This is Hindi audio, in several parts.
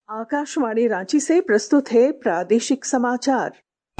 आकाशवाणी रांची से प्रस्तुत है प्रादेशिक समाचार।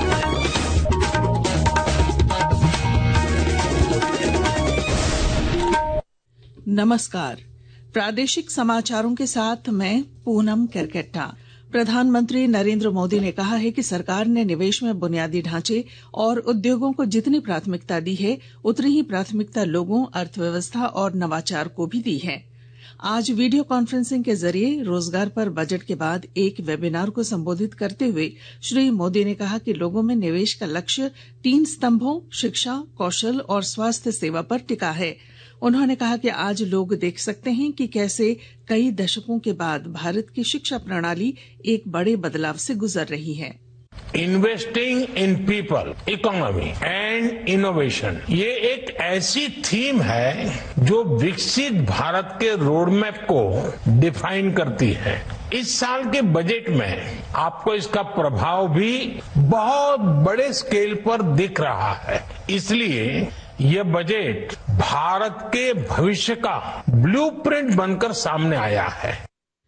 नमस्कार, प्रादेशिक समाचारों के साथ मैं पूनम केरकेट्टा। प्रधानमंत्री नरेंद्र मोदी ने कहा है कि सरकार ने निवेश में बुनियादी ढांचे और उद्योगों को जितनी प्राथमिकता दी है, उतनी ही प्राथमिकता लोगों, अर्थव्यवस्था और नवाचार को भी दी है। आज वीडियो कॉन्फ्रेंसिंग के जरिए रोजगार पर बजट के बाद एक वेबिनार को संबोधित करते हुए श्री मोदी ने कहा कि लोगों में निवेश का लक्ष्य 3 स्तंभों शिक्षा, कौशल और स्वास्थ्य सेवा पर टिका है। उन्होंने कहा कि आज लोग देख सकते हैं कि कैसे कई दशकों के बाद भारत की शिक्षा प्रणाली एक बड़े बदलाव से गुजर रही है। Investing in people, economy and innovation, ये एक ऐसी थीम है जो विकसित भारत के रोड मैप को डिफाइन करती है। इस साल के बजट में आपको इसका प्रभाव भी बहुत बड़े स्केल पर दिख रहा है। इसलिए यह बजट भारत के भविष्य का ब्लूप्रिंट बनकर सामने आया है।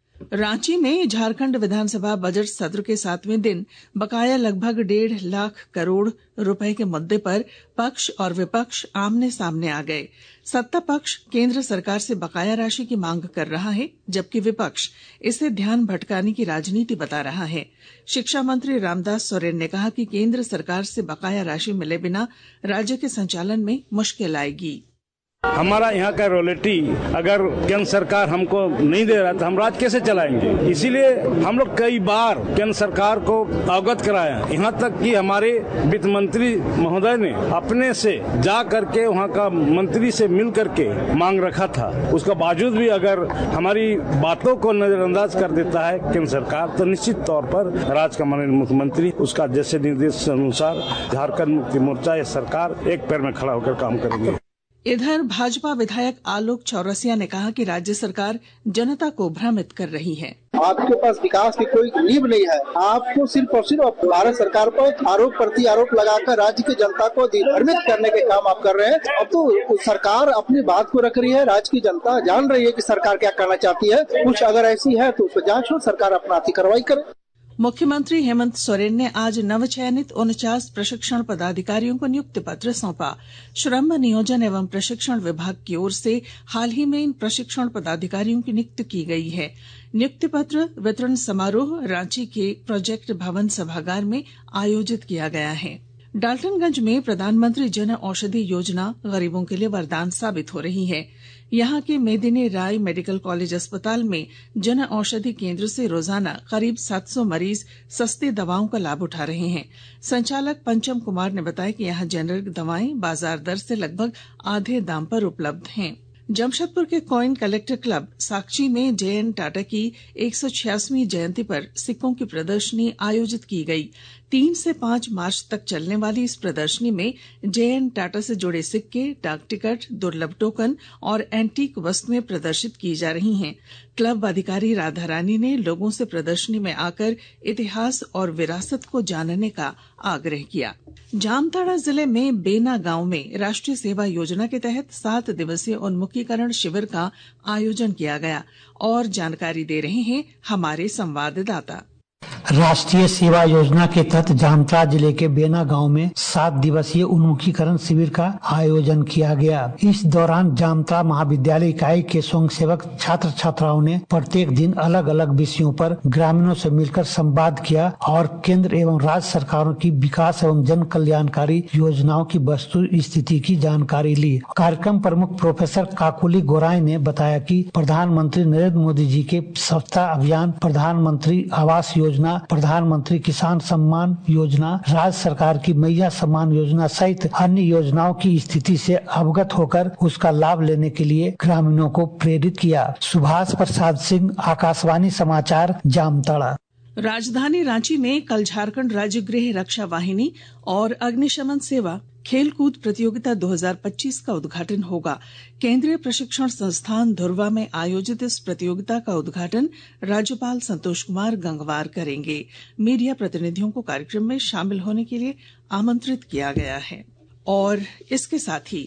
रांची में झारखंड विधानसभा बजट सत्र के 7वें दिन बकाया लगभग 1.5 लाख करोड़ रुपए के मुद्दे पर पक्ष और विपक्ष आमने सामने आ गए। सत्ता पक्ष केंद्र सरकार से बकाया राशि की मांग कर रहा है, जबकि विपक्ष इसे ध्यान भटकाने की राजनीति बता रहा है। शिक्षा मंत्री रामदास सोरेन ने कहा कि केंद्र सरकार से बकाया राशि मिले बिना राज्य के संचालन में मुश्किल आएगी। हमारा यहाँ का रॉयल्टी अगर केंद्र सरकार हमको नहीं दे रहा तो हम राज्य कैसे चलाएंगे। इसीलिए हम लोग कई बार केंद्र सरकार को अवगत कराया, यहाँ तक कि हमारे वित्त मंत्री महोदय ने अपने से जा करके वहाँ का मंत्री से मिल करके मांग रखा था। उसका बावजूद भी अगर हमारी बातों को नजरअंदाज कर देता है केंद्र सरकार, तो निश्चित तौर पर राज्य का माननीय मुख्यमंत्री उसका जैसे निर्देश अनुसार झारखंड मुक्ति मोर्चा या सरकार एक पैर में खड़ा होकर काम करेंगे। इधर भाजपा विधायक आलोक चौरसिया ने कहा कि राज्य सरकार जनता को भ्रमित कर रही है। आपके पास विकास की कोई नींव नहीं है। आपको सिर्फ और सिर्फ भारत सरकार पर आरोप प्रति आरोप लगाकर राज्य की जनता को भ्रमित करने के काम आप कर रहे हैं। अब तो सरकार अपनी बात को रख रही है, राज्य की जनता जान रही है कि सरकार क्या करना चाहती है। कुछ अगर ऐसी है तो उसको जांच हो, सरकार अपना कार्रवाई करे। मुख्यमंत्री हेमंत सोरेन ने आज नवचयनित 49 प्रशिक्षण पदाधिकारियों को नियुक्ति पत्र सौंपा। श्रम नियोजन एवं प्रशिक्षण विभाग की ओर से हाल ही में इन प्रशिक्षण पदाधिकारियों की नियुक्ति की गई है। नियुक्ति पत्र वितरण समारोह रांची के प्रोजेक्ट भवन सभागार में आयोजित किया गया है। डाल्टनगंज में प्रधानमंत्री जन औषधि योजना गरीबों के लिए वरदान साबित हो रही है। यहां के मेदिनी राय मेडिकल कॉलेज अस्पताल में जन औषधि केंद्र से रोजाना करीब 700 मरीज सस्ती दवाओं का लाभ उठा रहे हैं। संचालक पंचम कुमार ने बताया कि यहां जेनेरिक दवाएं बाजार दर से लगभग आधे दाम पर उपलब्ध हैं। जमशेदपुर के कॉइन कलेक्टर क्लब साकची में JN टाटा की 186वीं जयंती पर सिक्कों की प्रदर्शनी आयोजित की गई। 3 से 5 मार्च तक चलने वाली इस प्रदर्शनी में JN टाटा से जुड़े सिक्के, डाक टिकट, दुर्लभ टोकन और एंटीक वस्तुएं प्रदर्शित की जा रही हैं। क्लब अधिकारी राधा रानी ने लोगों से प्रदर्शनी में आकर इतिहास और विरासत को जानने का आग्रह किया। जामताड़ा जिले में बेना गांव में राष्ट्रीय सेवा योजना के तहत 7 दिवसीय उन्मुखीकरण शिविर का आयोजन किया गया। और जानकारी दे रहे हैं हमारे संवाददाता। राष्ट्रीय सेवा योजना के तहत जामताड़ा जिले के बेना गांव में 7 दिवसीय उन्मुखीकरण शिविर का आयोजन किया गया। इस दौरान जामताड़ा महाविद्यालय इकाई के स्वयंसेवक छात्र छात्राओं ने प्रत्येक दिन अलग अलग विषयों पर ग्रामीणों से मिलकर संवाद किया और केंद्र एवं राज्य सरकारों की विकास एवं जन कल्याणकारी योजनाओं की वस्तु स्थिति की जानकारी ली। कार्यक्रम प्रमुख प्रोफेसर काकुली गोराई ने बताया कि प्रधानमंत्री नरेंद्र मोदी जी के स्वच्छता अभियान, प्रधानमंत्री आवास योजना, प्रधानमंत्री किसान सम्मान योजना, राज्य सरकार की मैया सम्मान योजना सहित अन्य योजनाओं की स्थिति से अवगत होकर उसका लाभ लेने के लिए ग्रामीणों को प्रेरित किया। सुभाष प्रसाद सिंह, आकाशवाणी समाचार, जामताड़ा। राजधानी रांची में कल झारखंड राज्य गृह रक्षा वाहिनी और अग्निशमन सेवा खेलकूद प्रतियोगिता 2025 का उद्घाटन होगा। केंद्रीय प्रशिक्षण संस्थान धुर्वा में आयोजित इस प्रतियोगिता का उद्घाटन राज्यपाल संतोष कुमार गंगवार करेंगे। मीडिया प्रतिनिधियों को कार्यक्रम में शामिल होने के लिए आमंत्रित किया गया है। और इसके साथ ही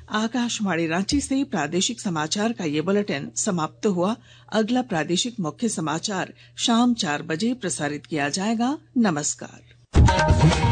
आकाशवाणी रांची से प्रादेशिक समाचार का ये बुलेटिन समाप्त हुआ। अगला प्रादेशिक मुख्य समाचार शाम 4 बजे प्रसारित किया जाएगा। नमस्कार।